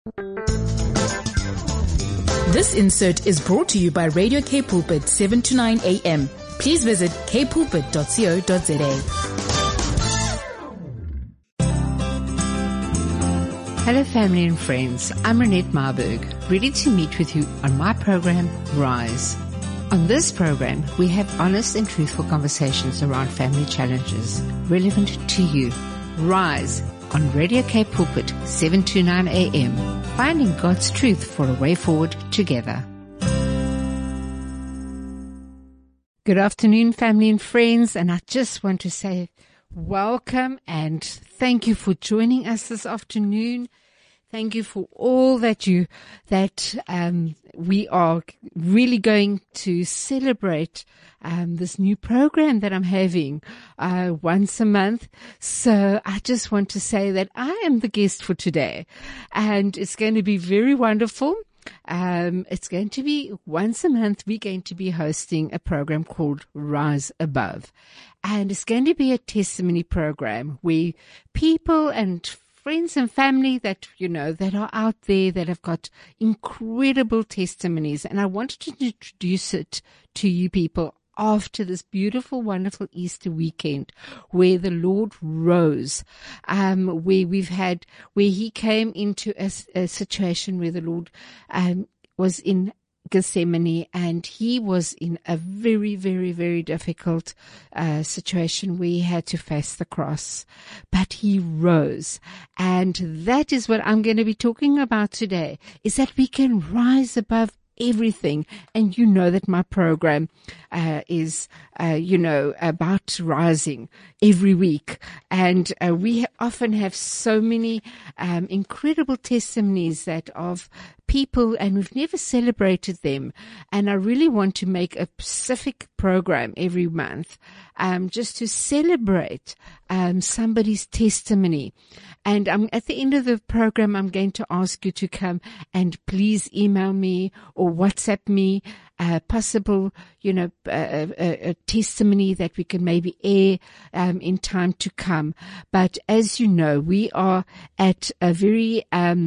This insert is brought to you by Radio K Pulpit 7 to 9 a.m. Please visit kpulpit.co.za. Hello family and friends, I'm Renette Marburg, ready to meet with you on my program, Rise. On this program, we have honest and truthful conversations around family challenges relevant to you. Rise on Radio K Pulpit 7 to 9 a.m. Finding God's truth for a way forward together. Good afternoon, family and friends, and I just want to say welcome and thank you for joining us this afternoon. Thank you for all that we are really going to celebrate this new program that I'm having once a month. So I just want to say that I am the guest for today, and it's going to be very wonderful. It's going to be once a month. We're going to be hosting a program called Rise Above, and it's going to be a testimony program where people and friends and family that are out there that have got incredible testimonies. And I wanted to introduce it to you people after this beautiful, wonderful Easter weekend where the Lord rose, where he came into a situation where the Lord was in Gethsemane, and he was in a very, very, very difficult situation where he had to face the cross, but he rose. And that is what I'm going to be talking about today, is that we can rise above everything. And you know that my program is about rising every week, and we often have so many incredible testimonies that of people, and we've never celebrated them. And I really want to make a specific program every month just to celebrate somebody's testimony. And at the end of the program, I'm going to ask you to come and please email me or WhatsApp me possible, a testimony that we can maybe air in time to come. But as you know, we are at a very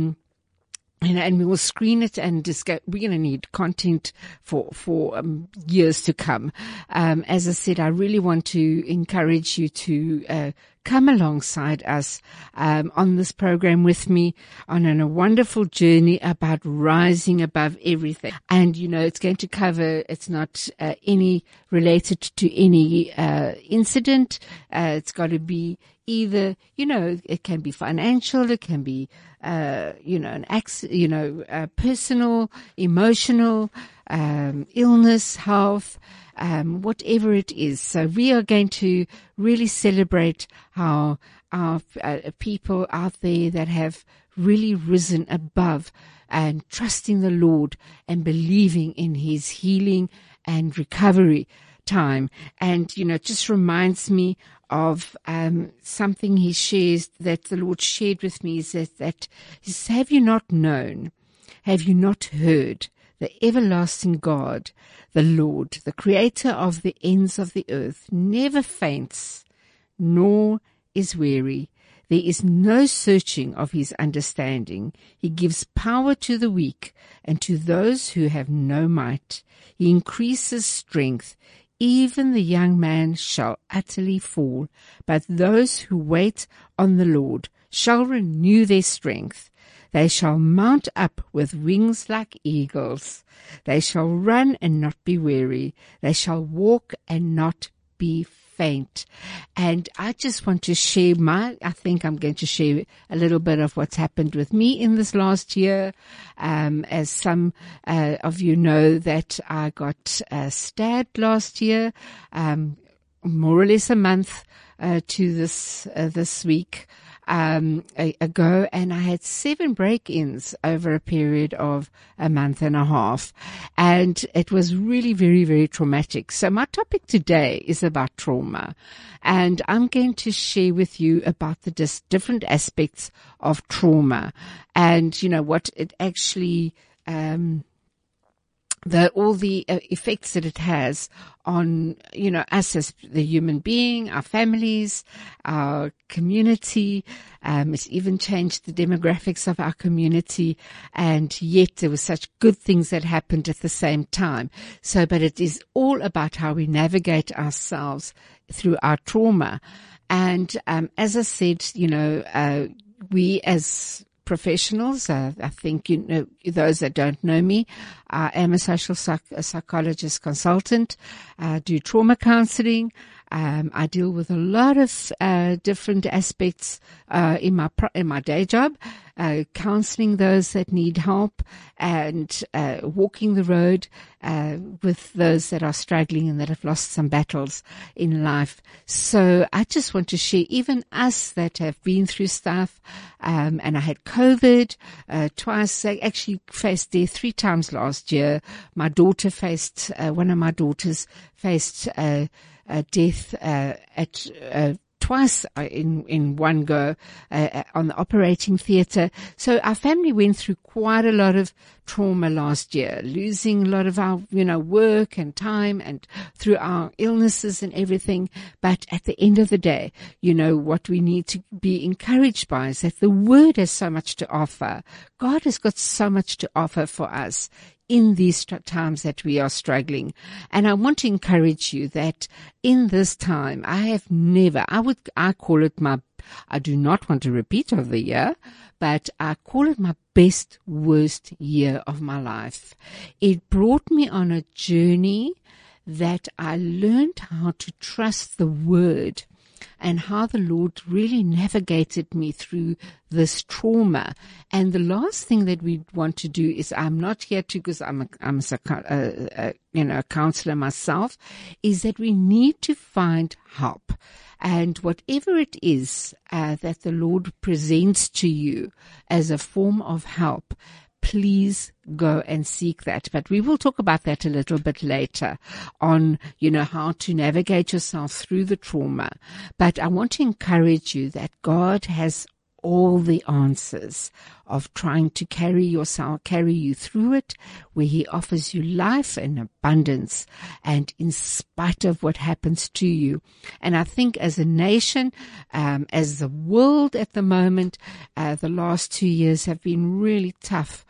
and we will screen it and we're going to need content for years to come. As I said, I really want to encourage you to come alongside us on this program with me on a wonderful journey about rising above everything. And, it's going to cover, it's not any related to any incident. It's got to be either, it can be financial, it can be, an accident, personal, emotional, illness, health, whatever it is. So we are going to really celebrate how our people out there that have really risen above and trusting the Lord and believing in His healing and recovery time. And, it just reminds me of something he shares, that the Lord shared with me, is that he says, have you not known, have you not heard, the everlasting God, the Lord, the creator of the ends of the earth, never faints, nor is weary. There is no searching of his understanding. He gives power to the weak, and to those who have no might. He increases strength. Even the young man shall utterly fall, but those who wait on the Lord shall renew their strength. They shall mount up with wings like eagles. They shall run and not be weary. They shall walk and not be faint. And I just want to share I think I'm going to share a little bit of what's happened with me in this last year. As some of you know, that I got stabbed last year, more or less a month to this week ago, and I had 7 break-ins over a period of a month and a half, and it was really very, very traumatic. So my topic today is about trauma, and I'm going to share with you about the different aspects of trauma, and what it actually all the effects that it has on, us as the human being, our families, our community. It's even changed the demographics of our community, and yet there were such good things that happened at the same time. So, but it is all about how we navigate ourselves through our trauma. And, as I said, we as professionals, I think, those that don't know me, I am a social psychologist consultant, do trauma counseling. I deal with a lot of different aspects in my day job, counseling those that need help, and walking the road with those that are struggling and that have lost some battles in life. So I just want to share, even us that have been through stuff, and I had COVID twice. I actually faced death 3 times last year. My daughter faced, one of my daughters faced death at twice in one go on the operating theatre. So our family went through quite a lot of trauma last year, losing a lot of our work and time, and through our illnesses and everything. But at the end of the day, what we need to be encouraged by is that the Word has so much to offer. God has got so much to offer for us in these times that we are struggling. And I want to encourage you that in this time, I call it I do not want to repeat of the year, but I call it my best, worst year of my life. It brought me on a journey that I learned how to trust the Word, and how the Lord really navigated me through this trauma. And the last thing that we want to do is, I'm not here to, because I'm a counselor myself, is that we need to find help. And whatever it is that the Lord presents to you as a form of help, please go and seek that. But we will talk about that a little bit later on, how to navigate yourself through the trauma. But I want to encourage you that God has all the answers of trying to carry you through it, where He offers you life and abundance, and in spite of what happens to you. And I think as a nation, as the world at the moment, the last 2 years have been really tough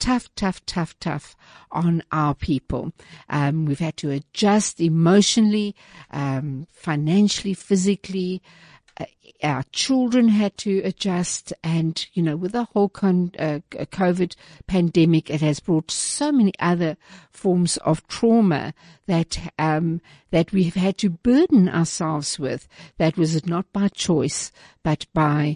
on our people. We've had to adjust emotionally, financially, physically. Our children had to adjust, and with the whole COVID pandemic, it has brought so many other forms of trauma that we've had to burden ourselves with. That was not by choice, but by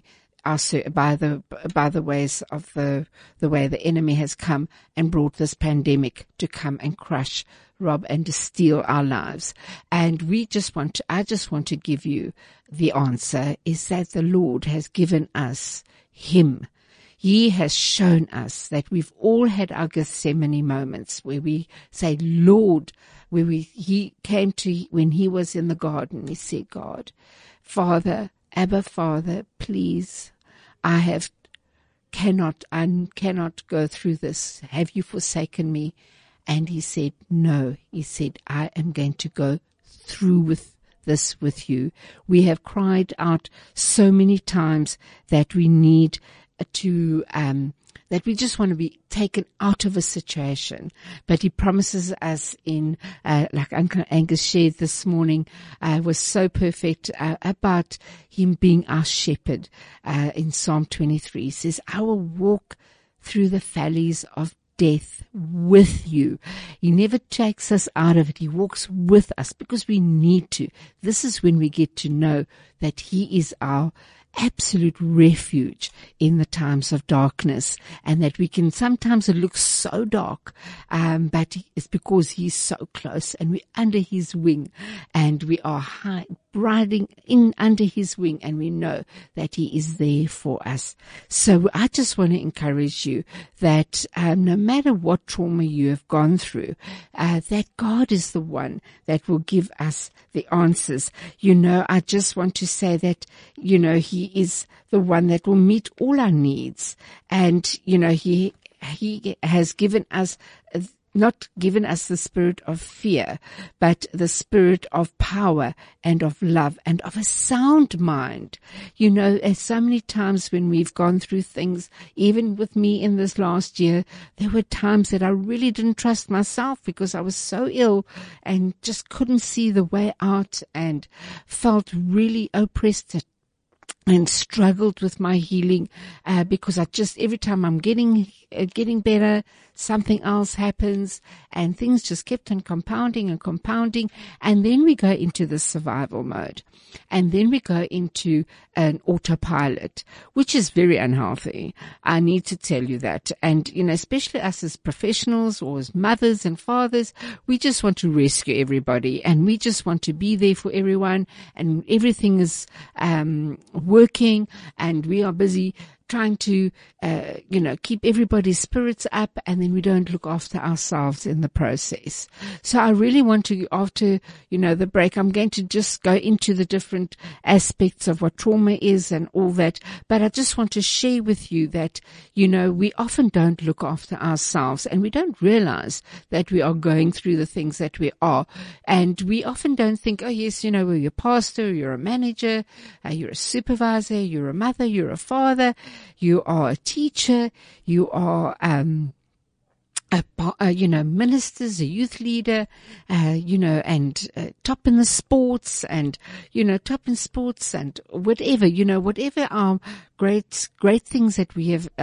the ways of the way the enemy has come and brought this pandemic to come and crush, rob, and to steal our lives. And I just want to give you the answer, is that the Lord has given us Him. He has shown us that we've all had our Gethsemane moments where we say, Lord, He came to, when He was in the garden, He said, God, Father, Abba Father, please, I cannot go through this. Have you forsaken me? And He said, no. He said, I am going to go through with this with you. We have cried out so many times that we need to, that we just want to be taken out of a situation. But He promises us in, like Uncle Angus shared this morning, was so perfect, about Him being our shepherd, in Psalm 23. He says, I will walk through the valleys of death with you. He never takes us out of it. He walks with us because we need to. This is when we get to know that He is our absolute refuge in the times of darkness, and that we can, sometimes it looks so dark, but it's because He's so close, and we're under His wing, and we are riding in under His wing, and we know that He is there for us. So I just want to encourage you that no matter what trauma you have gone through, that God is the one that will give us the answers. I just want to say that, He is the one that will meet all our needs. And, He has given us not given us the spirit of fear, but the spirit of power and of love and of a sound mind. You know, as so many times when we've gone through things, even with me in this last year, there were times that I really didn't trust myself because I was so ill and just couldn't see the way out and felt really oppressed and struggled with my healing, because I just, every time I'm getting better, something else happens, and things just kept on compounding. And then we go into the survival mode, and then we go into an autopilot, which is very unhealthy. I need to tell you that. And, you know, especially us as professionals or as mothers and fathers, we just want to rescue everybody, and we just want to be there for everyone, and everything is, working, and we are busy trying to, keep everybody's spirits up, and then we don't look after ourselves in the process. So I really want to, after, the break, I'm going to just go into the different aspects of what trauma is and all that. But I just want to share with you that, we often don't look after ourselves, and we don't realize that we are going through the things that we are. And we often don't think, oh yes, well, you're a pastor, you're a manager, you're a supervisor, you're a mother, you're a father, you are a teacher, you are, ministers, a youth leader, and top in the sports, and, top in sports, and whatever, whatever our great things that we have,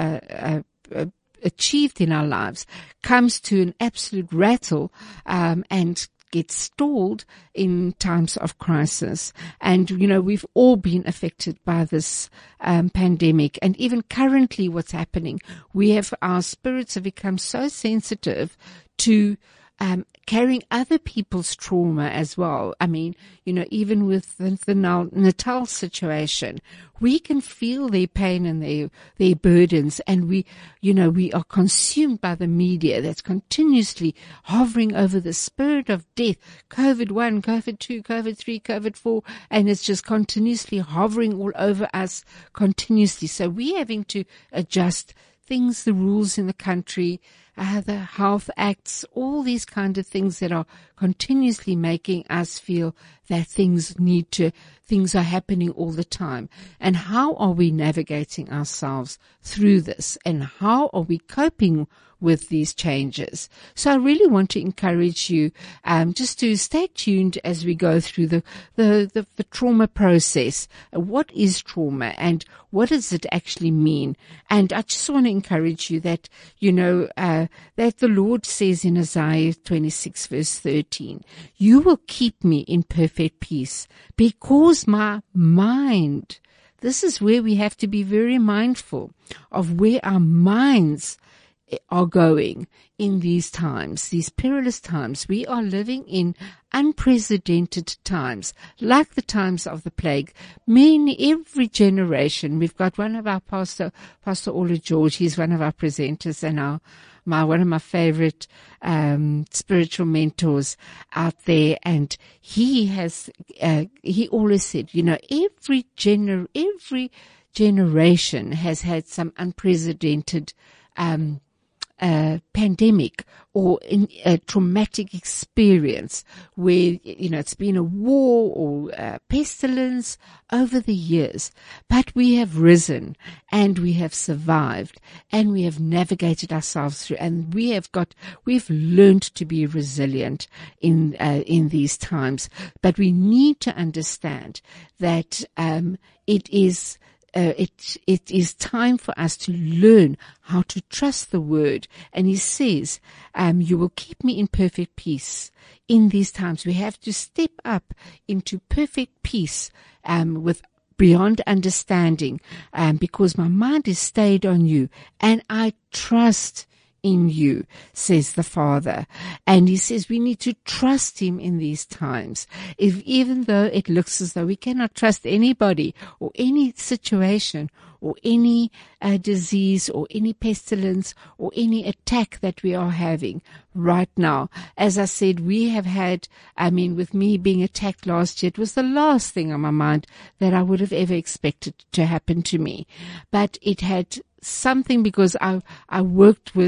achieved in our lives comes to an absolute rattle, and gets stalled in times of crisis. And, we've all been affected by this pandemic. And even currently what's happening, our spirits have become so sensitive to carrying other people's trauma as well. I mean, even with the Natal situation, we can feel their pain and their burdens, and we are consumed by the media that's continuously hovering over the spirit of death, COVID-1, COVID-2, COVID-3, COVID-4, and it's just continuously hovering all over us continuously. So we're having to adjust things, the rules in the country, the health acts, all these kind of things that are continuously making us feel that things are happening all the time. And how are we navigating ourselves through this? And how are we coping with these changes? So I really want to encourage you, just to stay tuned as we go through the trauma process. What is trauma, and what does it actually mean? And I just want to encourage you that, that the Lord says in Isaiah 26 verse 13, you will keep me in perfect peace because my mind, this is where we have to be very mindful of where our minds are going in these times, these perilous times. We are living in unprecedented times, like the times of the plague. Every generation, we've got one of our Pastor Ola George, he's one of our presenters and one of my favorite spiritual mentors out there, and he always said, every generation has had some unprecedented pandemic or a traumatic experience where, it's been a war or pestilence over the years. But we have risen and we have survived and we have navigated ourselves through, and we've learned to be resilient in these times. But we need to understand that, it is time for us to learn how to trust the word. And he says, you will keep me in perfect peace in these times. We have to step up into perfect peace, with beyond understanding, because my mind is stayed on you and I trust in you, says the Father. And he says we need to trust him in these times. Even though it looks as though we cannot trust anybody or any situation or any disease or any pestilence or any attack that we are having right now. As I said, we have had, with me being attacked last year, it was the last thing on my mind that I would have ever expected to happen to me. But it had something, because I worked with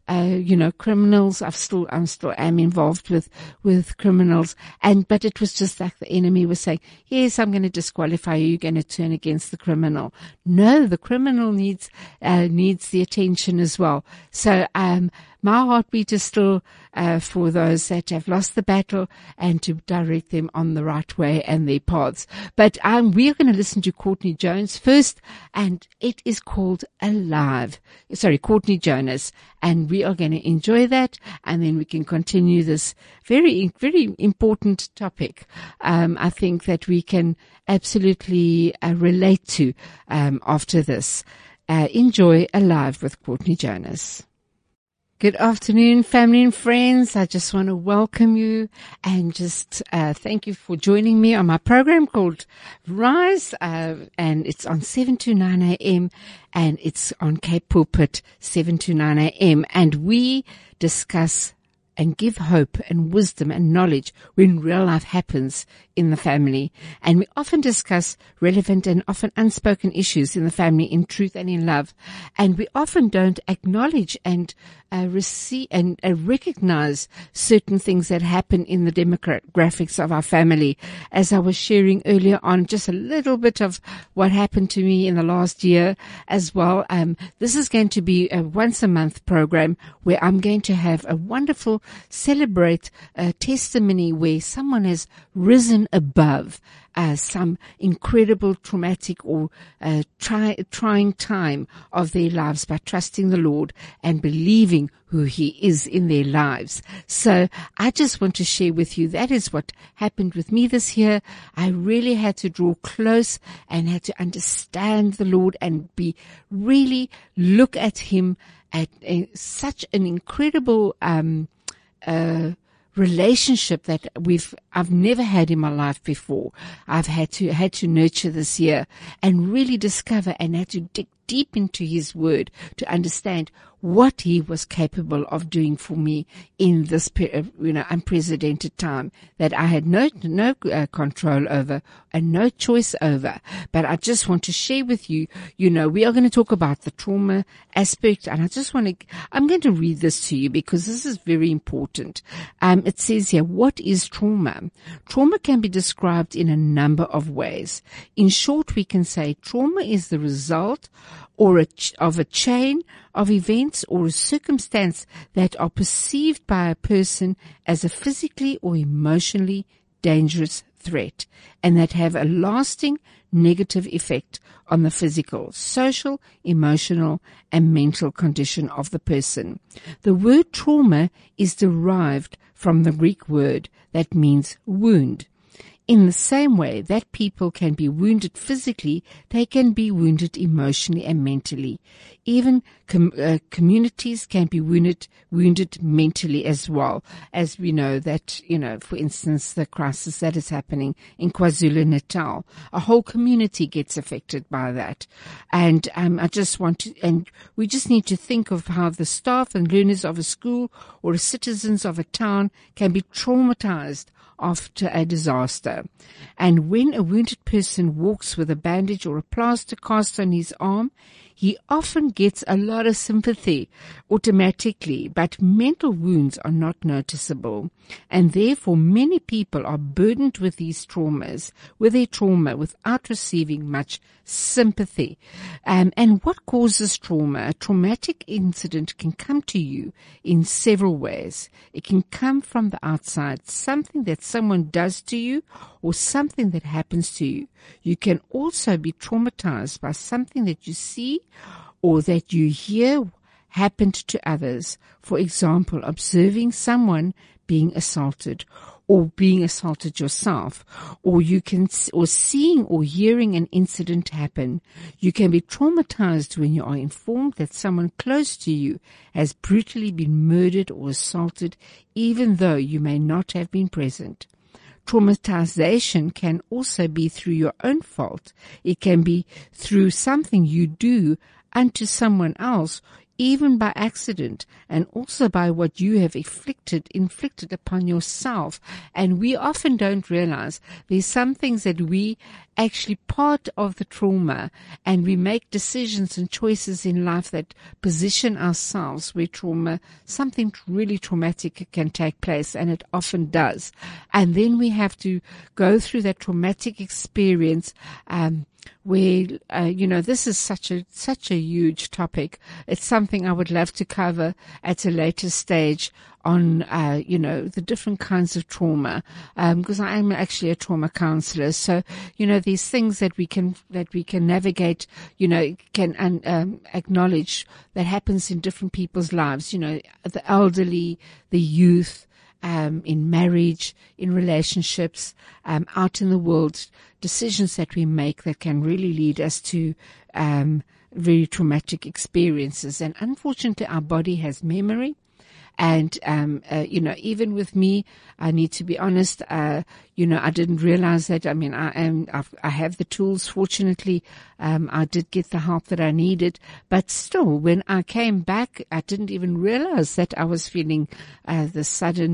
criminals. I'm still am involved with criminals. But it was just like the enemy was saying, yes, I'm going to disqualify you. You're going to turn against the criminal. No, the criminal needs the attention as well. So, my heartbeat is still for those that have lost the battle and to direct them on the right way and their paths. But we are going to listen to Courtney Jones first, and it is called Alive. Sorry, Courtney Jonas. And we are going to enjoy that, and then we can continue this very, very important topic. I think that we can absolutely relate to after this. Enjoy Alive with Courtney Jonas. Good afternoon, family and friends. I just want to welcome you and just thank you for joining me on my program called Rise, and it's on 7 to 9 a.m. and it's on Cape Pulpit 7 to 9 a.m. and we discuss and give hope and wisdom and knowledge when real life happens in the family. And we often discuss relevant and often unspoken issues in the family in truth and in love. And we often don't acknowledge and receive and recognize certain things that happen in the demographics of our family. As I was sharing earlier on, just a little bit of what happened to me in the last year as well. This is going to be a once a month program where I'm going to have a wonderful celebrate testimony where someone has risen above some incredible traumatic or trying time of their lives by trusting the Lord and believing who He is in their lives. So I just want to share with you that is what happened with me this year. I really had to draw close and had to understand the Lord and really look at Him at such an incredible relationship that I've never had in my life before. I've had to nurture this year and really discover and had to dig deep into His Word to understand what He was capable of doing for me in this, unprecedented time that I had no control over and no choice over. But I just want to share with you, we are going to talk about the trauma aspect, and I'm going to read this to you because this is very important. It says here, what is trauma? Trauma can be described in a number of ways. In short, we can say trauma is the result of a chain of events or a circumstance that are perceived by a person as a physically or emotionally dangerous threat and that have a lasting negative effect on the physical, social, emotional, and mental condition of the person. The word trauma is derived from the Greek word that means wound. In the same way that people can be wounded physically, they can be wounded emotionally and mentally. Even communities can be wounded mentally as well, as we know that, for instance, the crisis that is happening in KwaZulu-Natal. A whole community gets affected by that. And we just need to think of how the staff and learners of a school or citizens of a town can be traumatized after a disaster. And when a wounded person walks with a bandage or a plaster cast on his arm, he often gets a lot of sympathy automatically, but mental wounds are not noticeable. And therefore, many people are burdened with their trauma, without receiving much sympathy. And what causes trauma? A traumatic incident can come to you in several ways. It can come from the outside, something that someone does to you or something that happens to you. You can also be traumatized by something that you see or that you hear happened to others. For example, observing someone being assaulted or being assaulted yourself, or seeing or hearing an incident happen. You can be traumatized when you are informed that someone close to you has brutally been murdered or assaulted, even though you may not have been present. Traumatization can also be through your own fault. It can be through something you do unto someone else, even by accident, and also by what you have inflicted upon yourself. And we often don't realize there's some things that we actually part of the trauma, and we make decisions and choices in life that position ourselves where something really traumatic can take place, and it often does. And then we have to go through that traumatic experience, where, this is such a huge topic. It's something I would love to cover at a later stage on, the different kinds of trauma, because I am actually a trauma counselor. So, these things that we can navigate, can acknowledge that happens in different people's lives, the elderly, the youth, in marriage, in relationships, out in the world, decisions that we make that can really lead us to very traumatic experiences. And unfortunately, our body has memory. And, even with me, I need to be honest, I didn't realize that. I mean, I have the tools. Fortunately, I did get the help that I needed, but still, when I came back, I didn't even realize that I was feeling, the sudden,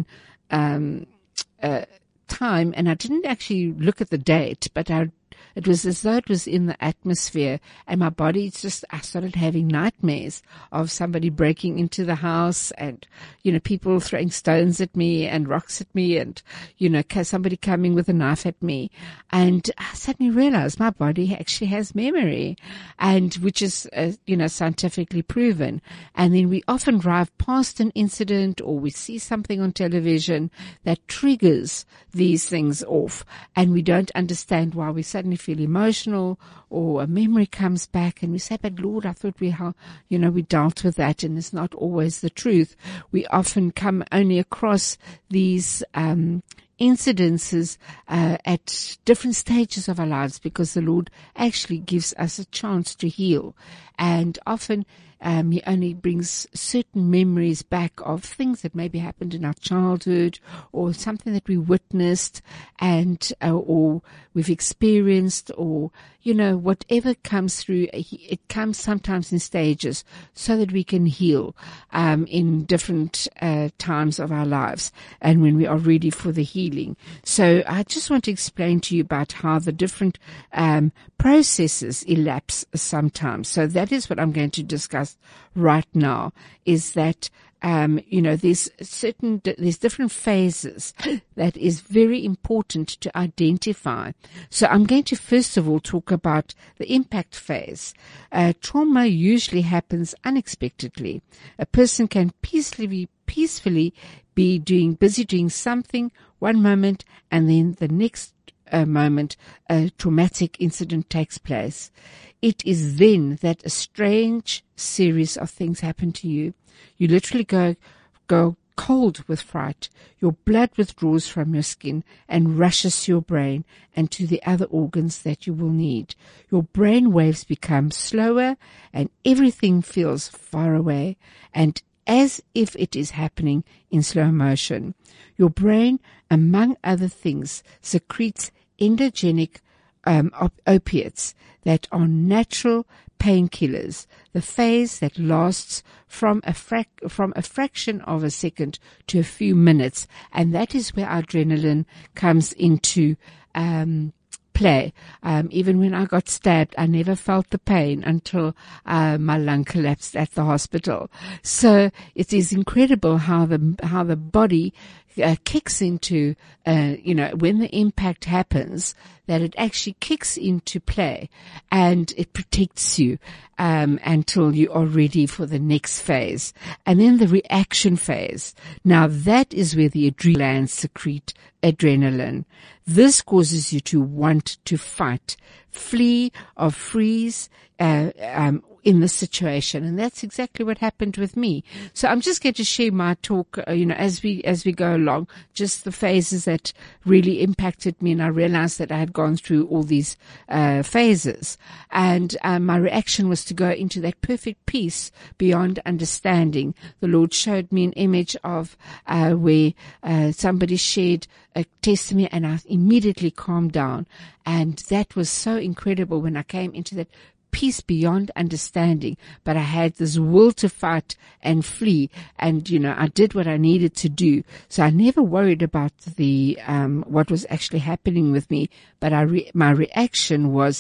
time, and I didn't actually look at the date, but it was as though it was in the atmosphere, and my body I started having nightmares of somebody breaking into the house, and, people throwing stones at me and rocks at me, and, somebody coming with a knife at me. And I suddenly realized my body actually has memory, and which is, scientifically proven. And then we often drive past an incident, or we see something on television that triggers these things off, and we don't understand why we suddenly feel emotional, or a memory comes back and we say, but Lord, I thought we dealt with that, and it's not always the truth. We often come only across these incidences at different stages of our lives, because the Lord actually gives us a chance to heal. And often He only brings certain memories back of things that maybe happened in our childhood, or something that we witnessed, and or we've experienced, or whatever comes through. It comes sometimes in stages, so that we can heal in different times of our lives, and when we are ready for the healing. So I just want to explain to you about how the different processes elapse sometimes. So that is what I'm going to discuss right now, is that there's different phases that is very important to identify. So I'm going to first of all talk about the impact phase. Trauma usually happens unexpectedly. A person can peacefully be busy doing something one moment, and then the next moment a traumatic incident takes place. It is then that a strange series of things happen to you. You literally go cold with fright. Your blood withdraws from your skin and rushes to your brain and to the other organs that you will need. Your brain waves become slower, and everything feels far away, and as if it is happening in slow motion. Your brain, among other things, secretes endogenic opiates that are natural painkillers. The phase that lasts from a fraction of a second to a few minutes, and that is where adrenaline comes into play. Even when I got stabbed, I never felt the pain until my lung collapsed at the hospital. So it is incredible how the body kicks into, when the impact happens, that it actually kicks into play, and it protects you until you are ready for the next phase. And then the reaction phase. Now that is where the adrenal glands secrete adrenaline. This causes you to want to fight, flee, or freeze in the situation. And that's exactly what happened with me. So I'm just going to share my talk, as we go along, just the phases that really impacted me. And I realized that I had gone through all these phases. And my reaction was to go into that perfect peace beyond understanding. The Lord showed me an image of where somebody shared a testimony, and I immediately calmed down. And that was so incredible when I came into that peace beyond understanding, but I had this will to fight and flee. And, I did what I needed to do. So I never worried about what was actually happening with me, but my reaction was,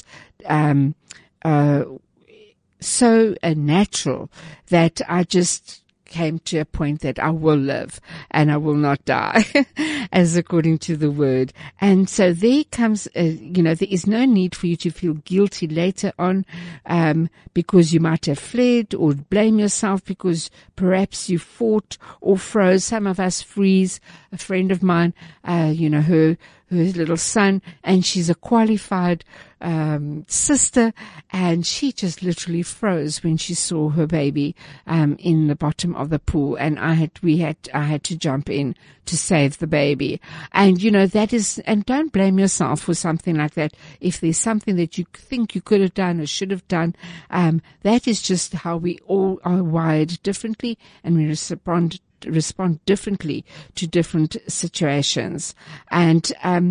so natural that I just came to a point that I will live and I will not die, as according to the word. And so there comes, there is no need for you to feel guilty later on, because you might have fled, or blame yourself because perhaps you fought or froze. Some of us freeze. A friend of mine, her little son, and she's a qualified sister, and she just literally froze when she saw her baby in the bottom of the pool, and I had to jump in to save the baby. And that is, and don't blame yourself for something like that. If there's something that you think you could have done or should have done, that is just how we all are wired differently, and we respond differently to different situations. And,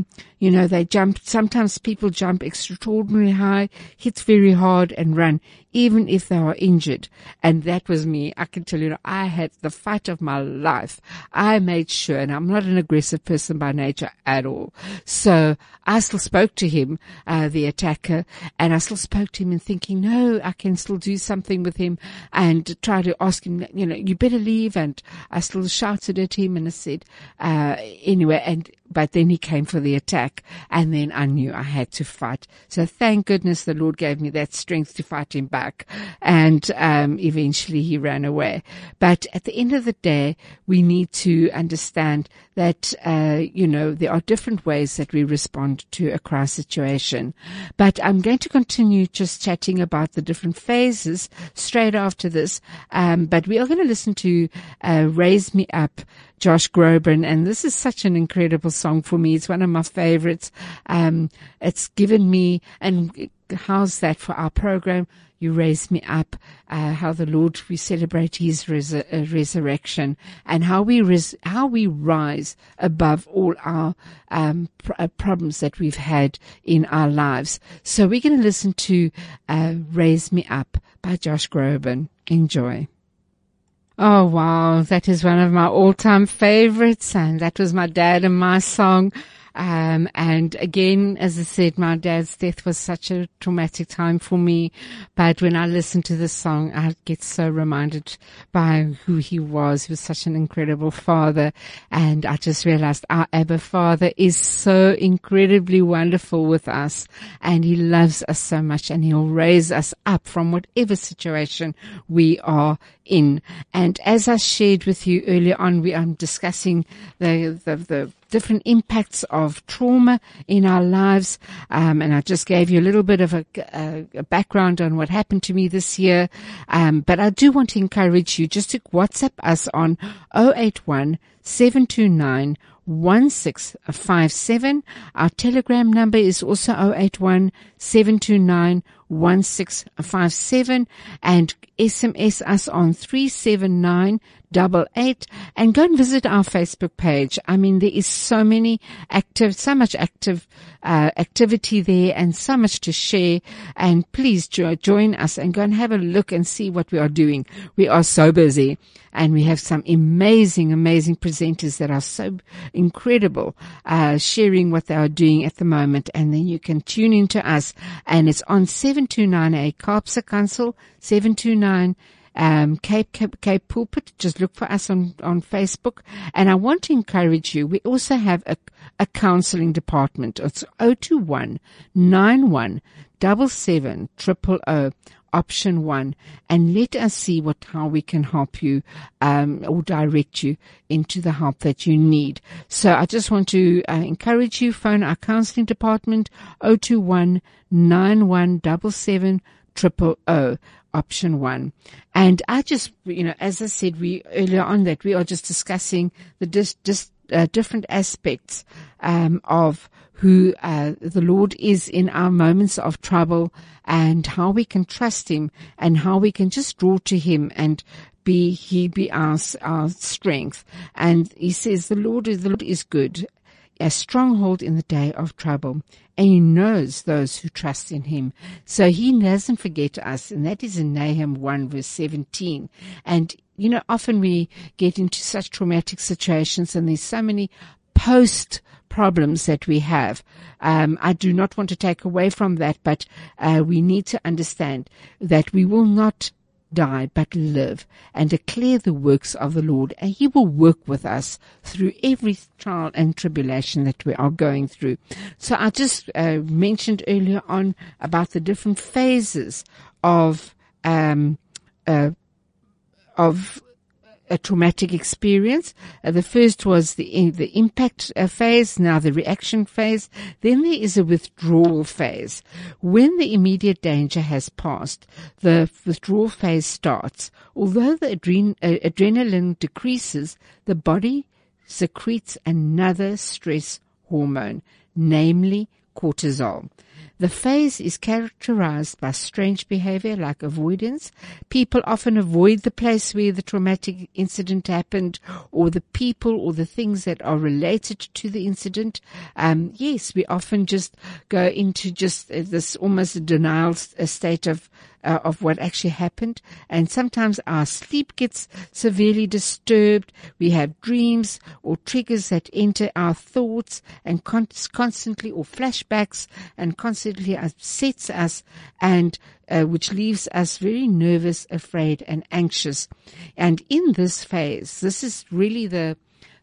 sometimes people jump extraordinarily high, hit very hard and run, even if they are injured. And that was me. I can tell you, I had the fight of my life. I made sure, and I'm not an aggressive person by nature at all. So I still spoke to him, the attacker, and I still spoke to him and thinking, no, I can still do something with him, and try to ask him, you better leave. And I still shouted at him, and I said, anyway, but then he came for the attack, and then I knew I had to fight. So thank goodness the Lord gave me that strength to fight him back. And eventually he ran away. But at the end of the day, we need to understand that, there are different ways that we respond to a crisis situation. But I'm going to continue just chatting about the different phases straight after this. But we are going to listen to Raise Me Up, Josh Groban, and this is such an incredible song for me. It's one of my favorites. It's given me, and how's that for our program? You raise me up, how the Lord, we celebrate his resurrection, and how we rise above all our problems that we've had in our lives. So we're going to listen to Raise Me Up by Josh Groban. Enjoy. Oh, wow. That is one of my all-time favorites, and that was my dad and my song. And again, as I said, my dad's death was such a traumatic time for me. But when I listen to this song, I get so reminded by who he was. He was such an incredible father. And I just realized our Abba Father is so incredibly wonderful with us. And he loves us so much, and he'll raise us up from whatever situation we are in. And as I shared with you earlier on, we are discussing the different impacts of trauma in our lives. And I just gave you a little bit of a background on what happened to me this year. But I do want to encourage you just to WhatsApp us on 081-729-1657. Our Telegram number is also 081-729-1657, and SMS us on 37988, and go and visit our Facebook page. I mean, there is so much activity there, and so much to share. And please join us and go and have a look and see what we are doing. We are so busy, and we have some amazing presenters that are so incredible, sharing what they are doing at the moment. And then you can tune into us, and it's on 729A Kaapse Kansel, 729 Cape Pulpit. Just look for us on Facebook. And I want to encourage you, we also have a counseling department. It's 021-9177-000, option 1, and let us see how we can help you, or direct you into the help that you need. So I just want to encourage you, phone our counseling department, 021-9177-000, option 1. And I just, as I said, earlier on that we are just discussing the different aspects of who the Lord is in our moments of trouble, and how we can trust him, and how we can just draw to him and he be our strength. And he says the Lord is good. a stronghold in the day of trouble. And he knows those who trust in him. So he doesn't forget us. And that is in Nahum 1 verse 17. And, often we get into such traumatic situations, and there's so many post problems that we have. I do not want to take away from that, but we need to understand that we will not die but live and declare the works of the Lord, and he will work with us through every trial and tribulation that we are going through. So I just mentioned earlier on about the different phases of a traumatic experience. The first was the impact phase, now the reaction phase. Then there is a withdrawal phase. When the immediate danger has passed, the withdrawal phase starts. Although the adrenaline decreases, the body secretes another stress hormone, namely cortisol. The phase is characterized by strange behavior like avoidance. People often avoid the place where the traumatic incident happened, or the people or the things that are related to the incident. Yes, we often just go into just this almost denial state of what actually happened. And sometimes our sleep gets severely disturbed. We have dreams or triggers that enter our thoughts and constantly, or flashbacks, and constantly upsets us, and which leaves us very nervous, afraid, and anxious. And in this phase, this is really the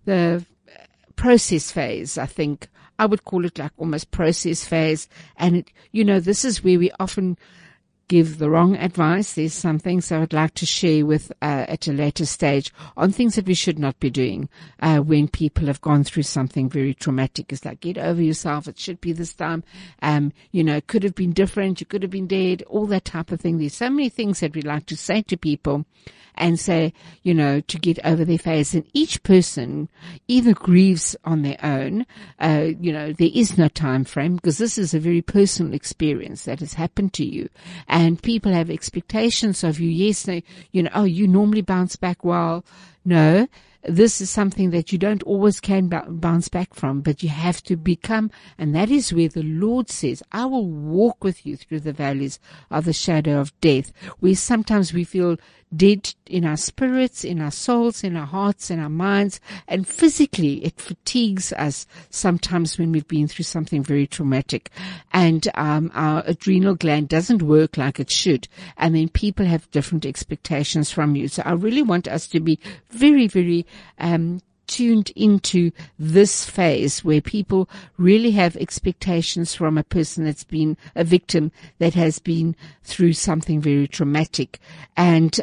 process phase, I think. I would call it like almost process phase. And this is where we often give the wrong advice. There's some things I would like to share with at a later stage on things that we should not be doing when people have gone through something very traumatic. It's like, get over yourself. It should be this time. It could have been different. You could have been dead. All that type of thing. There's so many things that we like to say to people and say, to get over their phase. And each person either grieves on their own. There is no time frame, because this is a very personal experience that has happened to you. And people have expectations of you. Yes, you normally bounce back well. No, this is something that you don't always can bounce back from, but you have to become. And that is where the Lord says, I will walk with you through the valleys of the shadow of death, where sometimes we feel dead in our spirits, in our souls, in our hearts, in our minds, and physically it fatigues us sometimes when we've been through something very traumatic, and our adrenal gland doesn't work like it should, and then people have different expectations from you. So I really want us to be very, very tuned into this phase where people really have expectations from a person that's been a victim, that has been through something very traumatic. And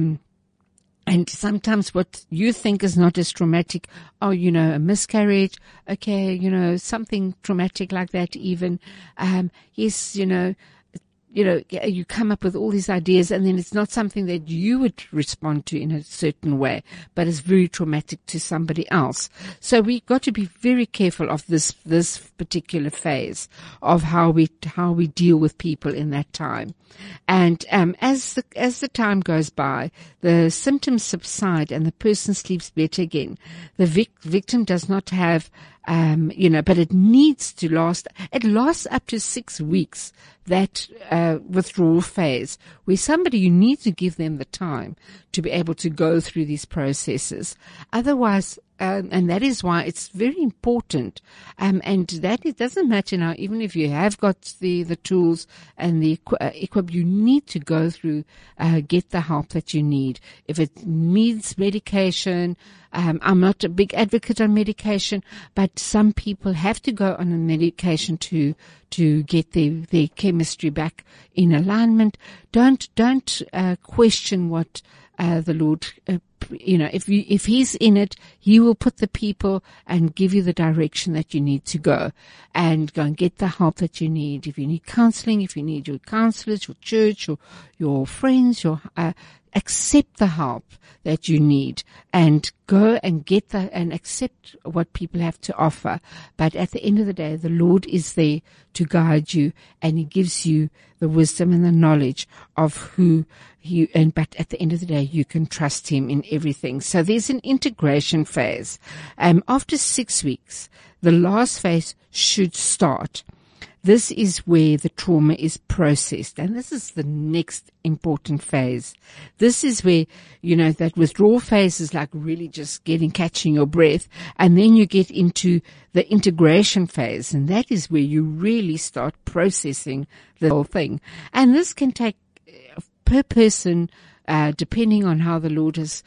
sometimes what you think is not as traumatic, a miscarriage, okay, something traumatic like that even. Yes, you come up with all these ideas, and then it's not something that you would respond to in a certain way, but it's very traumatic to somebody else. So we've got to be very careful of this particular phase of how we deal with people in that time. And as the time goes by, the symptoms subside and the person sleeps better again. The victim does not have but it needs to last. It lasts up to 6 weeks, that withdrawal phase, where you need to give them the time to be able to go through these processes. Otherwise, and that is why it's very important. And that it doesn't matter now, even if you have got the tools and the equip, you need to go through, get the help that you need. If it needs medication, I'm not a big advocate on medication, but some people have to go on a medication to get their chemistry back in alignment. Don't question what the Lord, if He's in it, He will put the people and give you the direction that you need to go and get the help that you need. If you need counseling, if you need your counselors, your church, your friends, accept the help that you need and go and get and accept what people have to offer. But at the end of the day, the Lord is there to guide you, and He gives you the wisdom and the knowledge of who but at the end of the day, you can trust Him in everything. So there's an integration phase. After 6 weeks, the last phase should start. This is where the trauma is processed, and this is the next important phase. This is where, that withdrawal phase is like really just catching your breath, and then you get into the integration phase, and that is where you really start processing the whole thing. And this can take, per person, depending on how the Lord has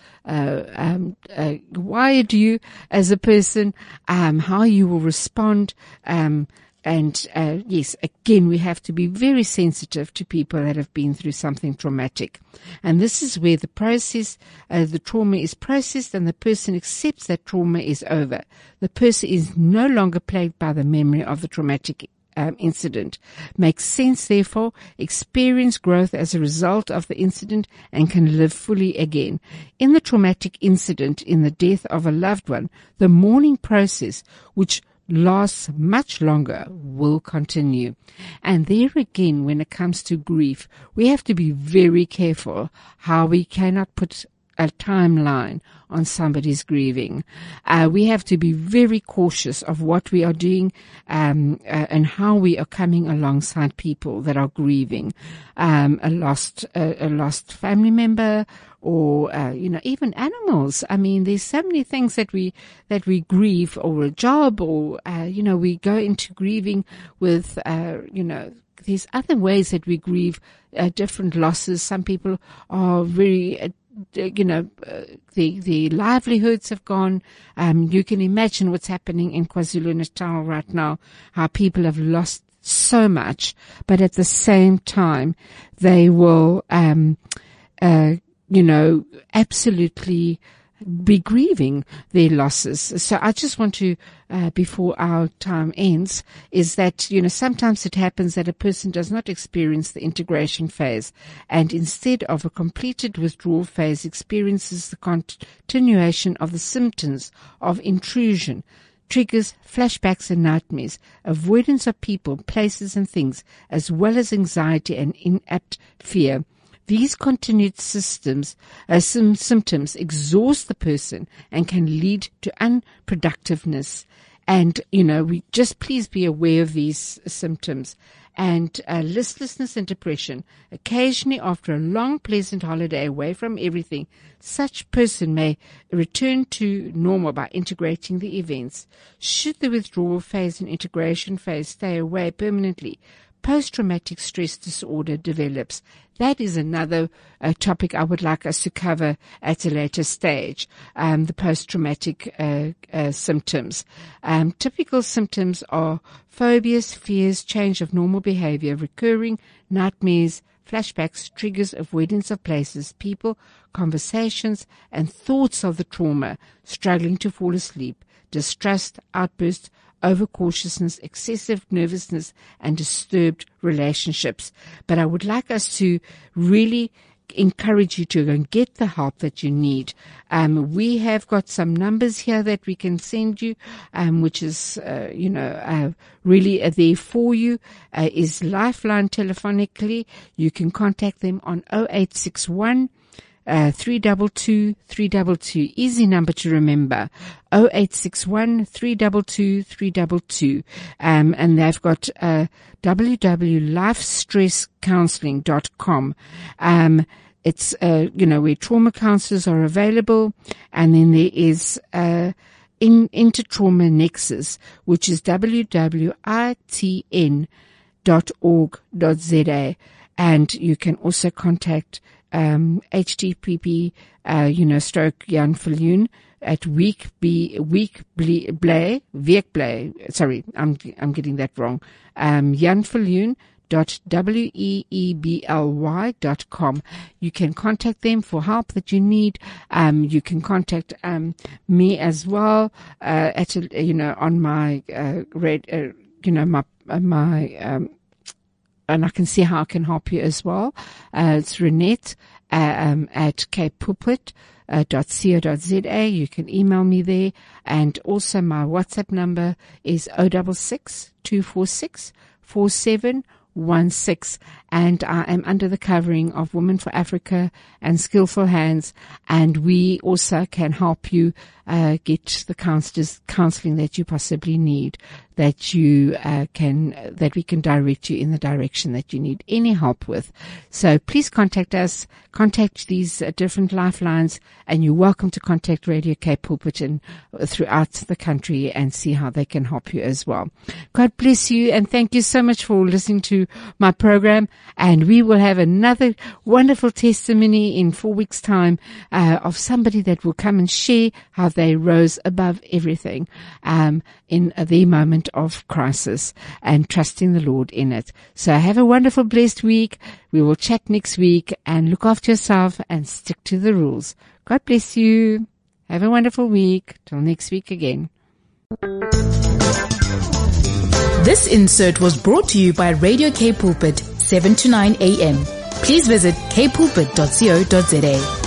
wired you as a person, how you will respond, yes, again, we have to be very sensitive to people that have been through something traumatic. And this is where the process, the trauma is processed, and the person accepts that trauma is over. The person is no longer plagued by the memory of the traumatic incident, makes sense, therefore, experience growth as a result of the incident, and can live fully again. In the traumatic incident, in the death of a loved one, the mourning process, which lasts much longer, will continue. And there again, when it comes to grief, we have to be very careful how we cannot put a timeline on somebody's grieving. We have to be very cautious of what we are doing, and how we are coming alongside people that are grieving, a lost family member, or, even animals. I mean, there's so many things that we grieve, or a job, or, we go into grieving with, there's other ways that we grieve, different losses. Some people are very, the livelihoods have gone. You can imagine what's happening in KwaZulu-Natal right now, how people have lost so much, but at the same time, they will, absolutely be grieving their losses. So I just want to, before our time ends, is that, sometimes it happens that a person does not experience the integration phase, and instead of a completed withdrawal phase, experiences the continuation of the symptoms of intrusion, triggers, flashbacks and nightmares, avoidance of people, places and things, as well as anxiety and inapt fear. These continued symptoms exhaust the person and can lead to unproductiveness. And, we just please be aware of these symptoms. And listlessness and depression. Occasionally, after a long, pleasant holiday away from everything, such person may return to normal by integrating the events. Should the withdrawal phase and integration phase stay away permanently, post-traumatic stress disorder develops. That is another topic I would like us to cover at a later stage, the post-traumatic symptoms. Typical symptoms are phobias, fears, change of normal behavior, recurring nightmares, flashbacks, triggers, avoidance of places, people, conversations, and thoughts of the trauma, struggling to fall asleep, distrust, outbursts, overcautiousness, excessive nervousness, and disturbed relationships. But I would like us to really encourage you to go and get the help that you need. We have got some numbers here that we can send you, which is, really there for you, is Lifeline telephonically. You can contact them on 0861 322 322. Easy number to remember. 0861 322 322. And they've got www.lifestresscounseling.com. It's, where trauma counselors are available. And then there is, Intertrauma Nexus, which is www.itn.org.za. And you can also contact HTTP, stroke Jan Viljoen at Weekblay. Sorry, I'm getting that wrong. Jan Viljoen .weebly.com. You can contact them for help that you need. You can contact me as well at on my and I can see how I can help you as well. It's Renette at capepulpit.co.za. You can email me there. And also my WhatsApp number is 066 246 4716, and I am under the covering of Women for Africa and Skillful Hands, and we also can help you get the counseling that you possibly need, that we can direct you in the direction that you need any help with. So please contact us, contact these different lifelines, and you're welcome to contact Radio Cape Pulpit and throughout the country and see how they can help you as well. God bless you, and thank you so much for listening to my program, and we will have another wonderful testimony in 4 weeks' time of somebody that will come and share how they rose above everything in their moment of crisis and trusting the Lord in it. So have a wonderful, blessed week. We will chat next week, and look after yourself and stick to the rules. God bless you. Have a wonderful week. Till next week again. This insert was brought to you by Radio Cape Pulpit, 7 to 9 a.m. Please visit capepulpit.co.za.